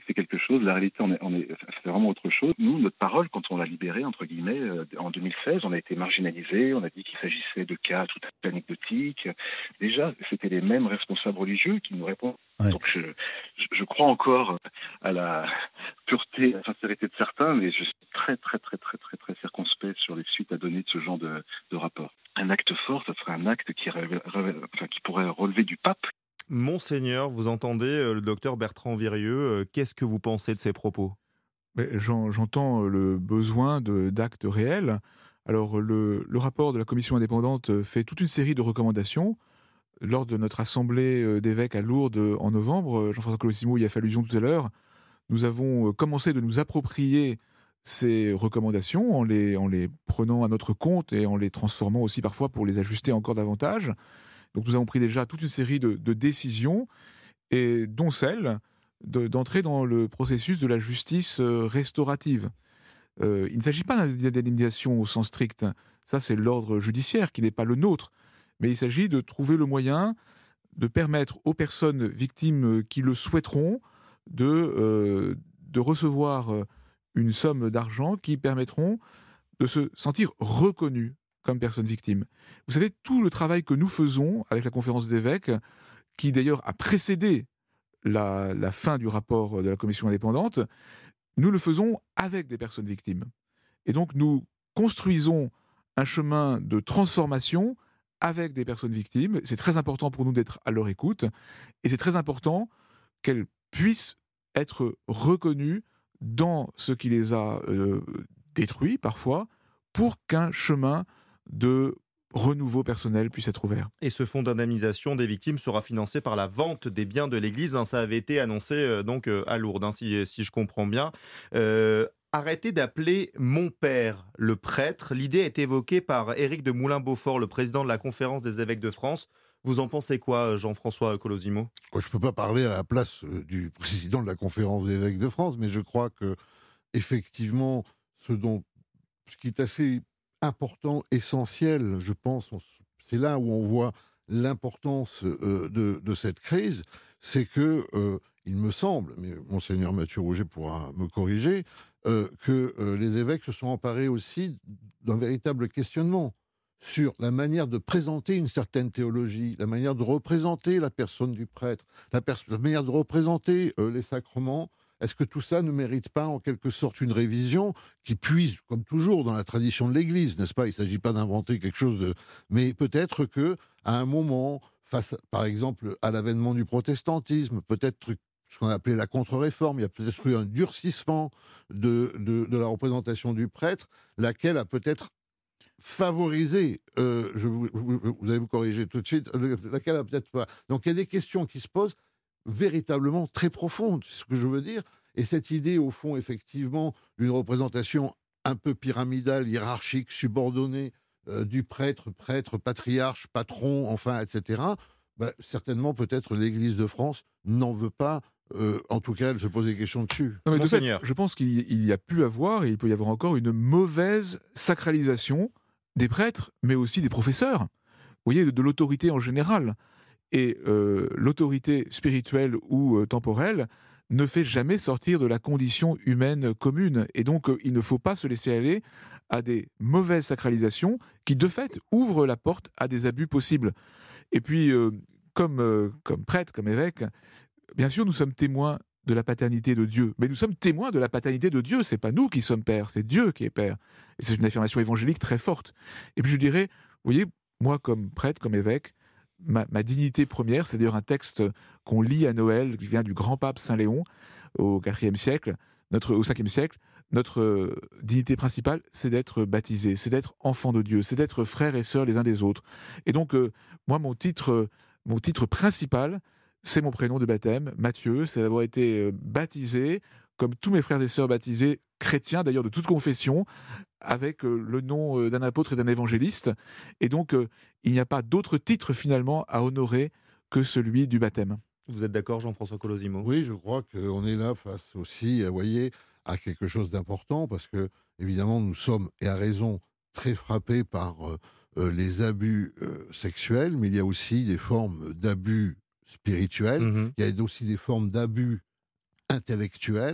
chose. La réalité, c'est vraiment autre chose. Nous, notre parole, quand on l'a libérée, entre guillemets, en 2016, on a été marginalisés. On a dit qu'il s'agissait de cas tout à fait anecdotiques. Déjà, c'était les mêmes responsables religieux qui nous répondent. Ouais. Donc, je crois encore à la pureté, à la sincérité de certains, mais je suis très circonspect sur les suites à donner de ce genre de rapport. Un acte fort, ça serait un acte qui pourrait relever du pape. Monseigneur, vous entendez le docteur Bertrand Virieux, qu'est-ce que vous pensez de ces propos ? J'entends le besoin d'actes réels. Alors, le rapport de la commission indépendante fait toute une série de recommandations. Lors de notre assemblée d'évêques à Lourdes en novembre, Jean-François Colosimo y a fait allusion tout à l'heure, nous avons commencé de nous approprier ces recommandations en les prenant à notre compte et en les transformant aussi parfois pour les ajuster encore davantage. Donc nous avons pris déjà toute une série de décisions, et dont celle d'entrer dans le processus de la justice restaurative. Il ne s'agit pas d'indemnisation au sens strict, ça c'est l'ordre judiciaire qui n'est pas le nôtre, mais il s'agit de trouver le moyen de permettre aux personnes victimes qui le souhaiteront de recevoir une somme d'argent qui permettront de se sentir reconnus comme personnes victimes. Vous savez, tout le travail que nous faisons avec la conférence des évêques, qui d'ailleurs a précédé la fin du rapport de la commission indépendante, nous le faisons avec des personnes victimes. Et donc nous construisons un chemin de transformation avec des personnes victimes. C'est très important pour nous d'être à leur écoute, et c'est très important qu'elles puissent être reconnues dans ce qui les a détruits parfois, pour qu'un chemin de renouveau personnel puisse être ouvert. Et ce fonds d'indemnisation des victimes sera financé par la vente des biens de l'Église. Ça avait été annoncé donc à Lourdes, si je comprends bien. Arrêtez d'appeler mon père le prêtre. L'idée est évoquée par Éric de Moulin-Beaufort, le président de la Conférence des évêques de France. Vous en pensez quoi, Jean-François Colosimo ? Je ne peux pas parler à la place du président de la Conférence des évêques de France, mais je crois que effectivement, ce qui est assez important, essentiel, je pense, c'est là où on voit l'importance de cette crise, c'est que, il me semble, mais Monseigneur Mathieu Rouget pourra me corriger, que les évêques se sont emparés aussi d'un véritable questionnement sur la manière de présenter une certaine théologie, la manière de représenter la personne du prêtre, la manière de représenter les sacrements. Est-ce que tout ça ne mérite pas en quelque sorte une révision qui puise, comme toujours, dans la tradition de l'Église, n'est-ce pas ? Il ne s'agit pas d'inventer quelque chose de... Mais peut-être qu'à un moment, face, par exemple, à l'avènement du protestantisme, peut-être ce qu'on a appelé la contre-réforme, il y a peut-être eu un durcissement de la représentation du prêtre, laquelle a peut-être favorisé, vous allez vous corriger tout de suite, laquelle a peut-être pas... Donc il y a des questions qui se posent, véritablement très profonde, c'est ce que je veux dire. Et cette idée, au fond, effectivement, d'une représentation un peu pyramidale, hiérarchique, subordonnée du prêtre, patriarche, patron, enfin, etc., certainement, peut-être, l'Église de France n'en veut pas. En tout cas, elle se pose des questions dessus. Non, mais de fait, je pense qu'il y a pu avoir, et il peut y avoir encore, une mauvaise sacralisation des prêtres, mais aussi des professeurs. Vous voyez, de l'autorité en général. Et l'autorité spirituelle ou temporelle ne fait jamais sortir de la condition humaine commune. Et donc, il ne faut pas se laisser aller à des mauvaises sacralisations qui, de fait, ouvrent la porte à des abus possibles. Et puis, comme prêtre, comme évêque, bien sûr, nous sommes témoins de la paternité de Dieu. Mais nous sommes témoins de la paternité de Dieu. C'est pas nous qui sommes pères, c'est Dieu qui est père. Et c'est une affirmation évangélique très forte. Et puis, je dirais, vous voyez, moi, comme prêtre, comme évêque, ma dignité première, c'est d'ailleurs un texte qu'on lit à Noël, qui vient du grand pape Saint Léon au IVe siècle, au 5e siècle. Notre dignité principale, c'est d'être baptisé, c'est d'être enfant de Dieu, c'est d'être frères et sœurs les uns des autres. Et donc, moi, mon titre principal, c'est mon prénom de baptême, Mathieu, c'est d'avoir été baptisé, comme tous mes frères et sœurs baptisés, chrétiens d'ailleurs de toute confession, avec le nom d'un apôtre et d'un évangéliste. Et donc, il n'y a pas d'autre titre finalement à honorer que celui du baptême. Vous êtes d'accord, Jean-François Colosimo ? Oui, je crois qu'on est là face aussi, vous voyez, à quelque chose d'important, parce que, évidemment, nous sommes, et à raison, très frappés par les abus sexuels, mais il y a aussi des formes d'abus spirituels, il y a aussi des formes d'abus intellectuels.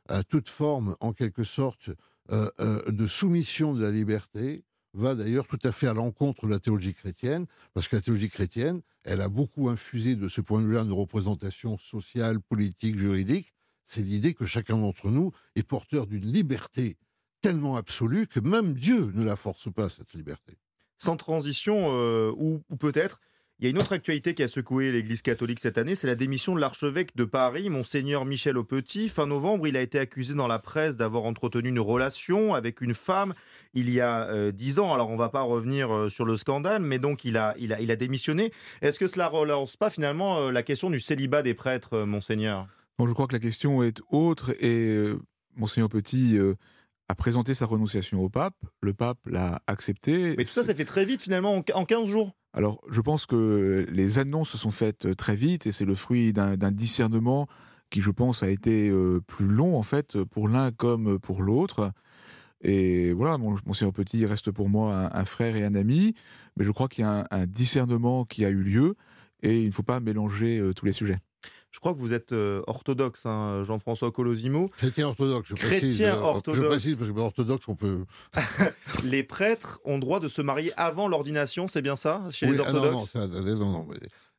à toute forme, en quelque sorte, de soumission de la liberté, va d'ailleurs tout à fait à l'encontre de la théologie chrétienne, parce que la théologie chrétienne, elle a beaucoup infusé de ce point de vue-là une représentation sociale, politique, juridique. C'est l'idée que chacun d'entre nous est porteur d'une liberté tellement absolue que même Dieu ne la force pas, cette liberté. Sans transition, ou peut-être, il y a une autre actualité qui a secoué l'Église catholique cette année, c'est la démission de l'archevêque de Paris, Monseigneur Michel Aupetit. Fin novembre, il a été accusé dans la presse d'avoir entretenu une relation avec une femme il y a 10 ans. Alors, on ne va pas revenir sur le scandale, mais donc il a démissionné. Est-ce que cela ne relance pas finalement la question du célibat des prêtres, Monseigneur ? Bon, je crois que la question est autre et Monseigneur Aupetit a présenté sa renonciation au pape. Le pape l'a accepté. Mais tout ça fait très vite finalement, en 15 jours. Alors, je pense que les annonces se sont faites très vite et c'est le fruit d'un discernement qui, je pense, a été plus long, en fait, pour l'un comme pour l'autre. Et voilà, Monseigneur Aupetit reste pour moi un frère et un ami, mais je crois qu'il y a un discernement qui a eu lieu et il ne faut pas mélanger tous les sujets. Je crois que vous êtes orthodoxe, hein, Jean-François Colosimo. Chrétien orthodoxe, je précise. Chrétien orthodoxe. Je précise, parce que orthodoxe, on peut... Les prêtres ont droit de se marier avant l'ordination, c'est bien ça, chez les orthodoxes ? Non.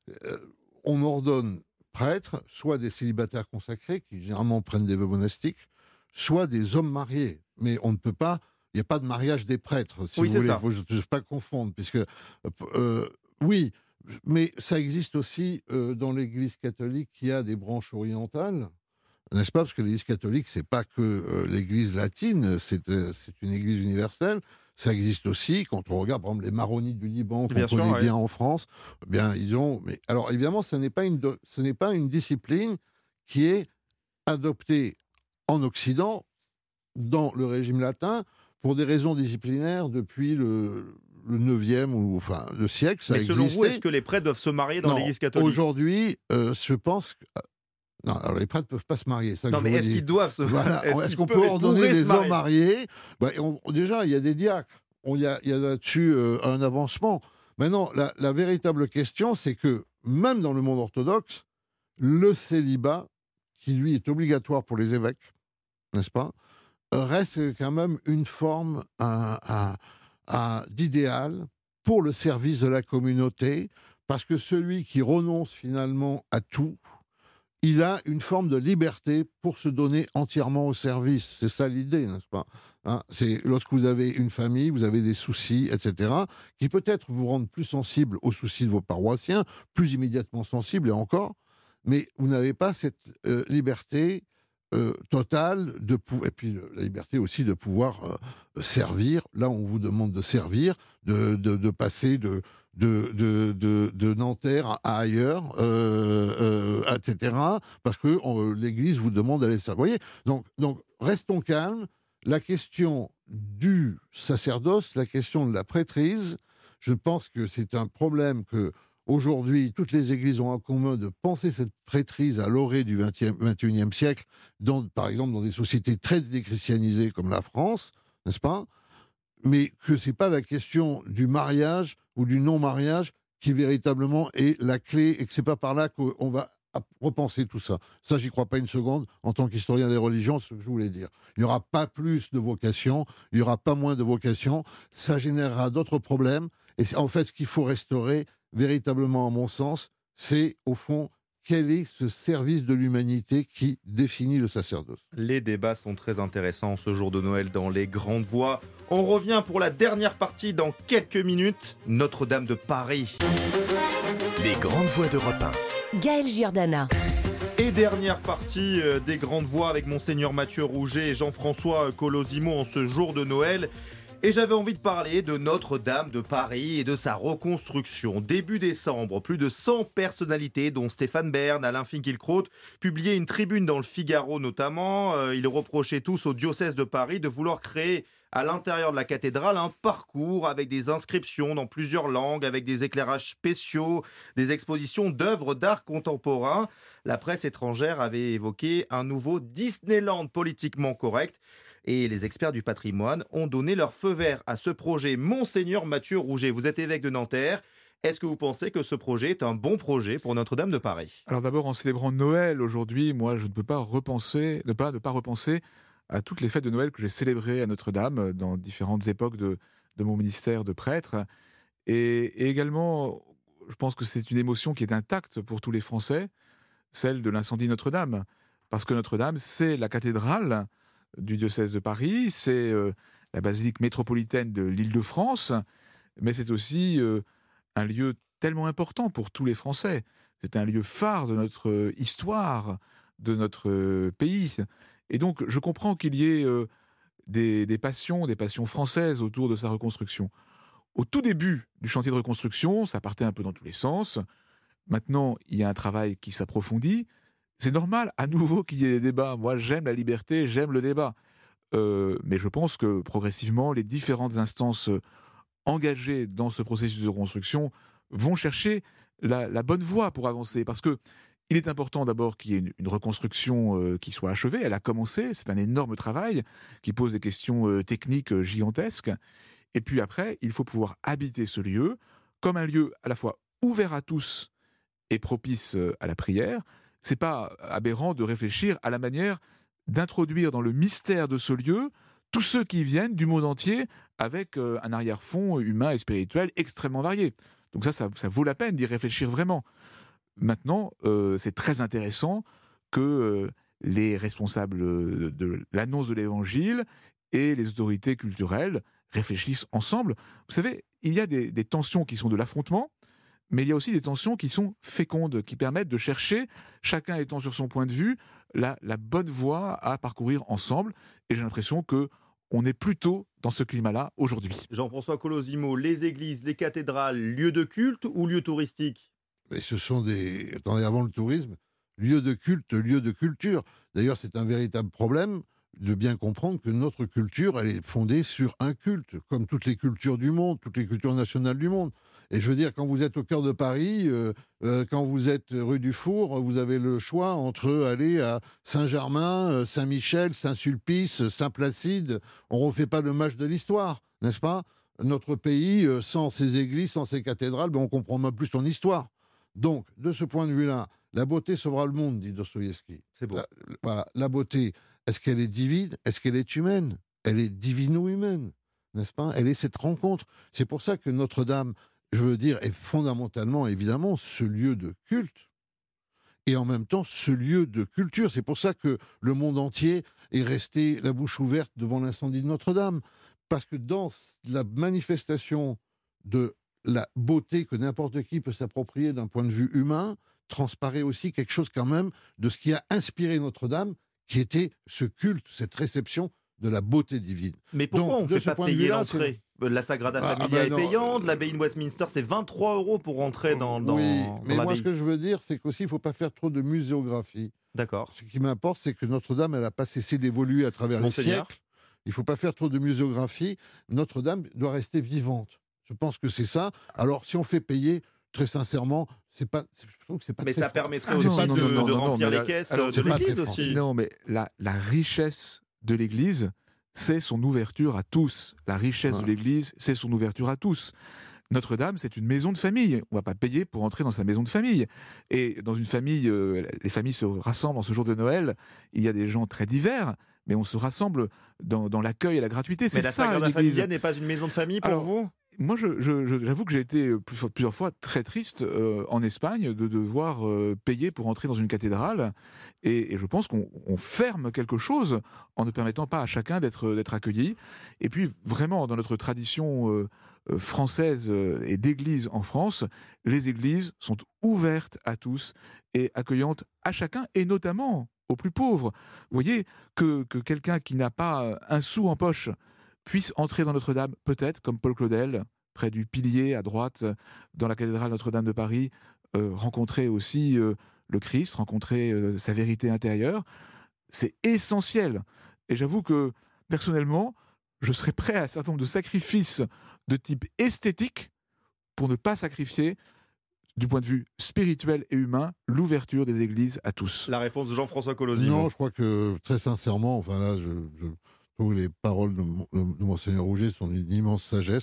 On ordonne prêtres, soit des célibataires consacrés, qui généralement prennent des vœux monastiques, soit des hommes mariés. Mais on ne peut pas... Il n'y a pas de mariage des prêtres, si vous voulez. Il ne faut pas confondre, puisque... oui... Mais ça existe aussi dans l'Église catholique qui a des branches orientales, n'est-ce pas ? Parce que l'Église catholique, c'est pas que l'Église latine, c'est une Église universelle. Ça existe aussi quand on regarde, par exemple, les maronites du Liban, qu'on connaît bien en France. Bien, ils ont. Mais alors, évidemment, ce n'est pas une discipline qui est adoptée en Occident dans le régime latin pour des raisons disciplinaires depuis le 9e ou le siècle. Mais selon vous, est-ce que les prêtres doivent se marier dans l'Église catholique ? Aujourd'hui, je pense que... Non, alors les prêtres ne peuvent pas se marier. Mais est-ce qu'ils doivent se marier ? Voilà. Est-ce qu'on peut ordonner des hommes mariés ? Déjà, il y a des diacres. Il y a là-dessus un avancement. Maintenant, la véritable question, c'est que même dans le monde orthodoxe, le célibat, qui lui est obligatoire pour les évêques, n'est-ce pas, reste quand même une forme d'idéal pour le service de la communauté, parce que celui qui renonce finalement à tout, il a une forme de liberté pour se donner entièrement au service. C'est ça l'idée, n'est-ce pas ? C'est lorsque vous avez une famille, vous avez des soucis, etc., qui peut-être vous rendent plus sensible aux soucis de vos paroissiens, plus immédiatement sensible, et encore, mais vous n'avez pas cette liberté totale, et puis la liberté aussi de pouvoir servir, là on vous demande de servir, de passer de Nanterre à ailleurs, etc., parce que l'Église vous demande d'aller servir. Vous voyez, donc restons calmes. La question du sacerdoce, la question de la prêtrise, je pense que c'est un problème que aujourd'hui, toutes les églises ont en commun de penser cette prêtrise à l'orée du XXIe siècle, par exemple dans des sociétés très déchristianisées comme la France, n'est-ce pas ? Mais que ce n'est pas la question du mariage ou du non-mariage qui véritablement est la clé, et que ce n'est pas par là qu'on va repenser tout ça. Ça, j'y crois pas une seconde. En tant qu'historien des religions, c'est ce que je voulais dire. Il n'y aura pas plus de vocations, il n'y aura pas moins de vocations. Ça générera d'autres problèmes. Et en fait, ce qu'il faut restaurer, véritablement, à mon sens, c'est, au fond, quel est ce service de l'humanité qui définit le sacerdoce ? Les débats sont très intéressants ce jour de Noël dans les grandes voies. On revient pour la dernière partie dans quelques minutes. Notre-Dame de Paris. Les grandes voies d'Europe 1. Gaël Giordana. Et dernière partie des grandes voies avec Monseigneur Mathieu Rouget et Jean-François Colosimo en ce jour de Noël. Et j'avais envie de parler de Notre-Dame de Paris et de sa reconstruction. Début décembre, plus de 100 personnalités, dont Stéphane Bern, Alain Finkielkraut, publiaient une tribune dans le Figaro notamment. Ils reprochaient tous au diocèse de Paris de vouloir créer à l'intérieur de la cathédrale un parcours avec des inscriptions dans plusieurs langues, avec des éclairages spéciaux, des expositions d'œuvres d'art contemporain. La presse étrangère avait évoqué un nouveau Disneyland politiquement correct. Et les experts du patrimoine ont donné leur feu vert à ce projet. Monseigneur Mathieu Rouget, vous êtes évêque de Nanterre. Est-ce que vous pensez que ce projet est un bon projet pour Notre-Dame de Paris ? Alors d'abord, en célébrant Noël aujourd'hui, moi je ne peux pas ne pas repenser à toutes les fêtes de Noël que j'ai célébrées à Notre-Dame dans différentes époques de mon ministère de prêtre. Et également, je pense que c'est une émotion qui est intacte pour tous les Français, celle de l'incendie de Notre-Dame. Parce que Notre-Dame, c'est la cathédrale du diocèse de Paris, c'est la basilique métropolitaine de l'Île-de-France, mais c'est aussi un lieu tellement important pour tous les Français. C'est un lieu phare de notre histoire, de notre pays. Et donc, je comprends qu'il y ait des passions françaises autour de sa reconstruction. Au tout début du chantier de reconstruction, ça partait un peu dans tous les sens. Maintenant, il y a un travail qui s'approfondit. C'est normal, à nouveau, qu'il y ait des débats. Moi, j'aime la liberté, j'aime le débat. Mais je pense que, progressivement, les différentes instances engagées dans ce processus de reconstruction vont chercher la bonne voie pour avancer. Parce que il est important d'abord qu'il y ait une reconstruction qui soit achevée. Elle a commencé, c'est un énorme travail qui pose des questions techniques gigantesques. Et puis après, il faut pouvoir habiter ce lieu comme un lieu à la fois ouvert à tous et propice à la prière. C'est pas aberrant de réfléchir à la manière d'introduire dans le mystère de ce lieu tous ceux qui viennent du monde entier avec un arrière-fond humain et spirituel extrêmement varié. Donc ça vaut la peine d'y réfléchir vraiment. Maintenant, c'est très intéressant que les responsables de l'annonce de l'Évangile et les autorités culturelles réfléchissent ensemble. Vous savez, il y a des tensions qui sont de l'affrontement, mais il y a aussi des tensions qui sont fécondes, qui permettent de chercher, chacun étant sur son point de vue, la bonne voie à parcourir ensemble. Et j'ai l'impression qu'on est plutôt dans ce climat-là aujourd'hui. Jean-François Colosimo, les églises, les cathédrales, lieux de culte ou lieux touristiques ? Mais ce sont attendez, avant le tourisme, lieux de culte, lieux de culture. D'ailleurs, c'est un véritable problème de bien comprendre que notre culture, elle est fondée sur un culte, comme toutes les cultures du monde, toutes les cultures nationales du monde. Et je veux dire, quand vous êtes au cœur de Paris, quand vous êtes rue du Four, vous avez le choix entre aller à Saint-Germain, Saint-Michel, Saint-Sulpice, Saint-Placide. On ne refait pas le match de l'histoire, n'est-ce pas ? Notre pays, sans ses églises, sans ses cathédrales, on comprend même plus son histoire. Donc, de ce point de vue-là, la beauté sauvera le monde, dit Dostoïevski. C'est beau. La beauté, est-ce qu'elle est divine ? Est-ce qu'elle est humaine ? Elle est divino-humaine, n'est-ce pas ? Elle est cette rencontre. C'est pour ça que Notre-Dame, je veux dire, est fondamentalement, évidemment, ce lieu de culte et en même temps ce lieu de culture. C'est pour ça que le monde entier est resté la bouche ouverte devant l'incendie de Notre-Dame. Parce que dans la manifestation de la beauté que n'importe qui peut s'approprier d'un point de vue humain, transparaît aussi quelque chose quand même de ce qui a inspiré Notre-Dame, qui était ce culte, cette réception de la beauté divine. Mais pourquoi on ne fait pas payer l'entrée ? La Sagrada Familia est payante, l'abbaye de Westminster, c'est 23 € pour rentrer dans oui, mais dans moi ce que je veux dire, c'est qu'aussi il ne faut pas faire trop de muséographie. D'accord. Ce qui m'importe, c'est que Notre-Dame, elle n'a pas cessé d'évoluer à travers les siècles. Il ne faut pas faire trop de muséographie. Notre-Dame doit rester vivante. Je pense que c'est ça. Alors, si on fait payer, très sincèrement, je trouve que c'est pas mais très ça fort. permettrait aussi de remplir les caisses de l'Église aussi. Non, mais la richesse de l'Église, c'est son ouverture à tous. La richesse de l'Église, c'est son ouverture à tous. Notre-Dame, c'est une maison de famille. On ne va pas payer pour entrer dans sa maison de famille. Et dans une famille, les familles se rassemblent en ce jour de Noël. Il y a des gens très divers, mais on se rassemble dans l'accueil et la gratuité. C'est mais la Sagrada Familia n'est pas une maison de famille pour vous ? Moi, j'avoue que j'ai été plusieurs fois très triste en Espagne de devoir payer pour entrer dans une cathédrale. Et je pense qu'on ferme quelque chose en ne permettant pas à chacun d'être accueilli. Et puis, vraiment, dans notre tradition française et d'église en France, les églises sont ouvertes à tous et accueillantes à chacun, et notamment aux plus pauvres. Vous voyez, que quelqu'un qui n'a pas un sou en poche puisse entrer dans Notre-Dame, peut-être, comme Paul Claudel, près du pilier à droite, dans la cathédrale Notre-Dame de Paris, rencontrer aussi le Christ, rencontrer sa vérité intérieure. C'est essentiel. Et j'avoue que, personnellement, je serais prêt à un certain nombre de sacrifices de type esthétique pour ne pas sacrifier, du point de vue spirituel et humain, l'ouverture des églises à tous. La réponse de Jean-François Colosimo. Non, je crois que, très sincèrement, enfin là, je trouve que les paroles de Monseigneur Rouget sont d'une immense sagesse.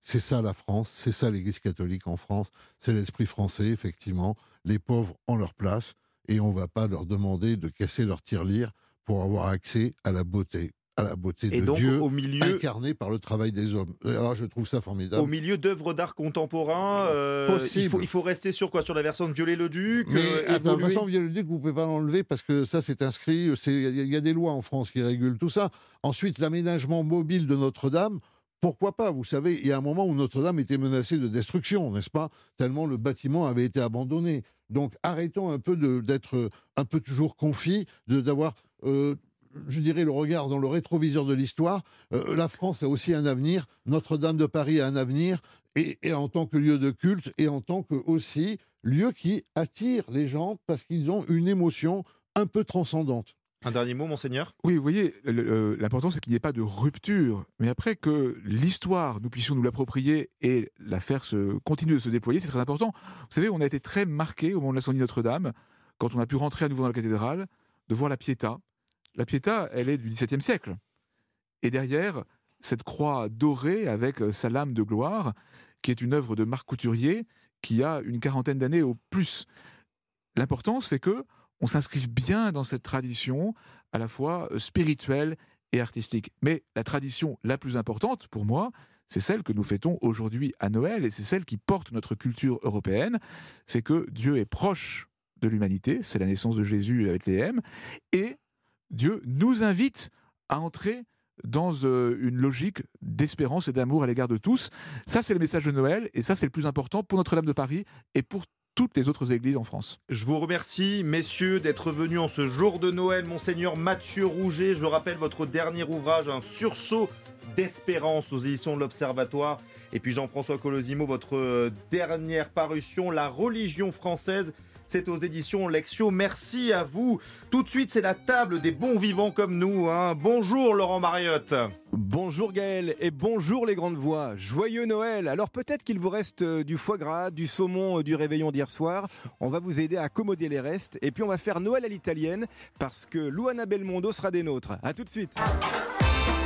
C'est ça la France, c'est ça l'Église catholique en France, c'est l'esprit français, effectivement. Les pauvres ont leur place et on ne va pas leur demander de casser leur tirelire pour avoir accès à la beauté et de donc, Dieu, au milieu, incarnée par le travail des hommes. Alors je trouve ça formidable. Au milieu d'œuvres d'art contemporain, il faut rester sur quoi ? Sur la version de Viollet-le-Duc Mais la version de Viollet-le-Duc, vous ne pouvez pas l'enlever parce que ça c'est inscrit, il y a des lois en France qui régulent tout ça. Ensuite, l'aménagement mobile de Notre-Dame, pourquoi pas ? Vous savez, il y a un moment où Notre-Dame était menacée de destruction, n'est-ce pas ? Tellement le bâtiment avait été abandonné. Donc arrêtons un peu d'être un peu toujours confis, d'avoir... je dirais le regard dans le rétroviseur de l'histoire. La France a aussi un avenir, Notre-Dame de Paris a un avenir, et en tant que lieu de culte, et en tant que aussi lieu qui attire les gens parce qu'ils ont une émotion un peu transcendante. Un dernier mot, monseigneur ? Oui, vous voyez, l'important c'est qu'il n'y ait pas de rupture, mais après que l'histoire, nous puissions nous l'approprier et la faire continuer de se déployer, c'est très important. Vous savez, on a été très marqués au moment de l'incendie de Notre-Dame, quand on a pu rentrer à nouveau dans la cathédrale, de voir la Pietà. La Pietà, elle est du XVIIe siècle. Et derrière, cette croix dorée avec sa lame de gloire, qui est une œuvre de Marc Couturier, qui a une 40aine d'années au plus. L'important, c'est que on s'inscrive bien dans cette tradition, à la fois spirituelle et artistique. Mais la tradition la plus importante, pour moi, c'est celle que nous fêtons aujourd'hui à Noël, et c'est celle qui porte notre culture européenne. C'est que Dieu est proche de l'humanité, c'est la naissance de Jésus avec les M, et Dieu nous invite à entrer dans une logique d'espérance et d'amour à l'égard de tous. Ça, c'est le message de Noël, et ça, c'est le plus important pour Notre-Dame de Paris et pour toutes les autres églises en France. Je vous remercie, messieurs, d'être venus en ce jour de Noël. Monseigneur Mathieu Rouget, je rappelle votre dernier ouvrage, Un sursaut d'espérance aux éditions de l'Observatoire. Et puis Jean-François Colosimo, votre dernière parution, La religion française. C'est aux éditions Lectio. Merci à vous. Tout de suite, c'est la table des bons vivants comme nous. Bonjour Laurent Mariotte. Bonjour Gaël et bonjour les grandes voix. Joyeux Noël. Alors peut-être qu'il vous reste du foie gras, du saumon, du réveillon d'hier soir. On va vous aider à accommoder les restes. Et puis on va faire Noël à l'italienne parce que Luana Belmondo sera des nôtres. A tout de suite.